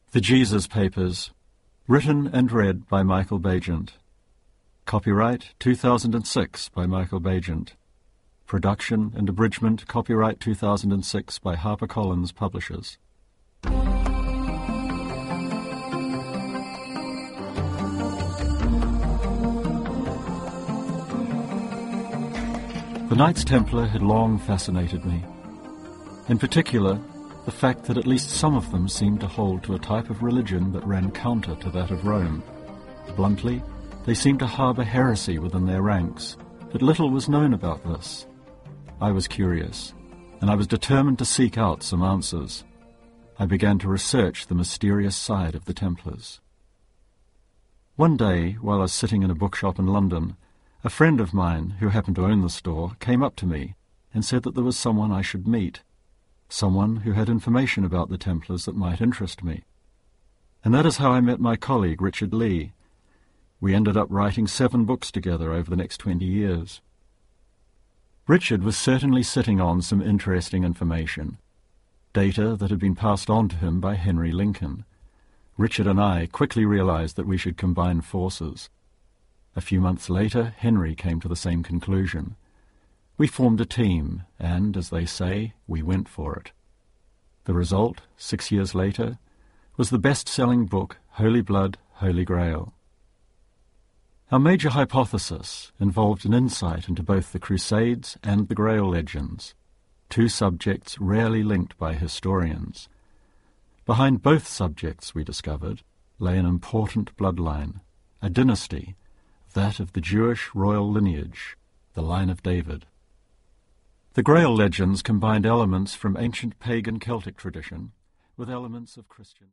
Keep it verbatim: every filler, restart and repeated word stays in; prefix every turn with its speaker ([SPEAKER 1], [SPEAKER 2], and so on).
[SPEAKER 1] The Jesus Papers, written and read by Michael Bagent. Copyright two thousand six by Michael Bagent. Production and abridgment copyright two thousand six by HarperCollins Publishers. The Knights Templar had long fascinated me. In particular, the fact that at least some of them seemed to hold to a type of religion that ran counter to that of Rome. Bluntly, they seemed to harbour heresy within their ranks, but little was known about this. I was curious, and I was determined to seek out some answers. I began to research the mysterious side of the Templars. One day, while I was sitting in a bookshop in London, a friend of mine, who happened to own the store, came up to me and said that there was someone I should meet, someone who had information about the Templars that might interest me. And that is how I met my colleague, Richard Lee. We ended up writing seven books together over the next twenty years. Richard was certainly sitting on some interesting information, data that had been passed on to him by Henry Lincoln. Richard and I quickly realized that we should combine forces. A few months later, Henry came to the same conclusion. We formed a team, and, as they say, we went for it. The result, six years later, was the best-selling book, Holy Blood, Holy Grail. Our major hypothesis involved an insight into both the Crusades and the Grail legends, two subjects rarely linked by historians. Behind both subjects, we discovered, lay an important bloodline, a dynasty, that of the Jewish royal lineage, the line of David. The Grail legends combined elements from ancient pagan Celtic tradition with elements of Christian.